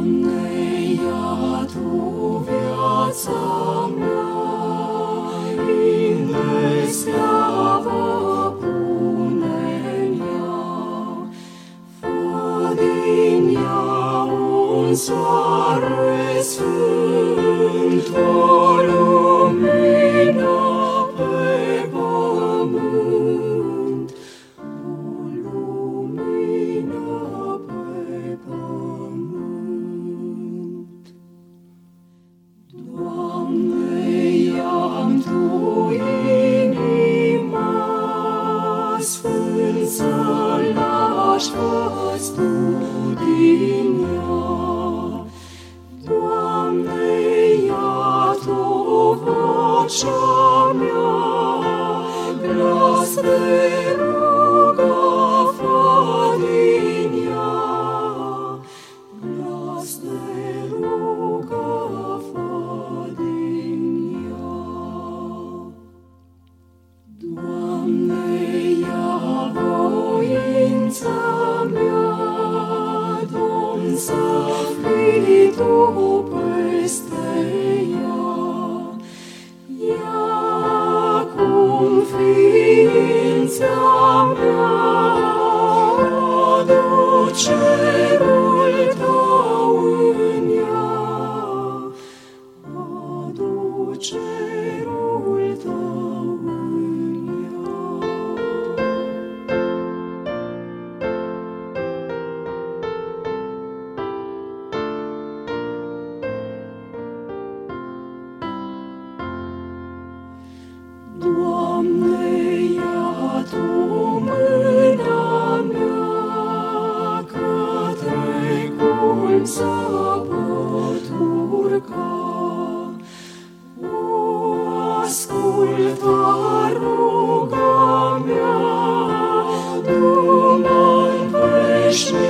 ia Tu viața mea, indesleavă pune-n ea, fă din ea un soare sfânt, o lumină pe pământ, o lumină pe pământ. Doamne, ia-mi Tu inima, sfânt să-l lași, fă-ți Tu din ea. Doamne, ia Tu vocea mea, glas de rugă fă din ea, glas de rugă fă din ea. Doamne, ia voința mea, Domn, să fii Tu peste ea. Ia cum ființa mea, adu cerul Tău în ea, adu cerul Tău în ea. Doamne, ia Tu mâna mea, către culm să pot urca. O ascultă ruga mea, Du-mă-n veșnicie.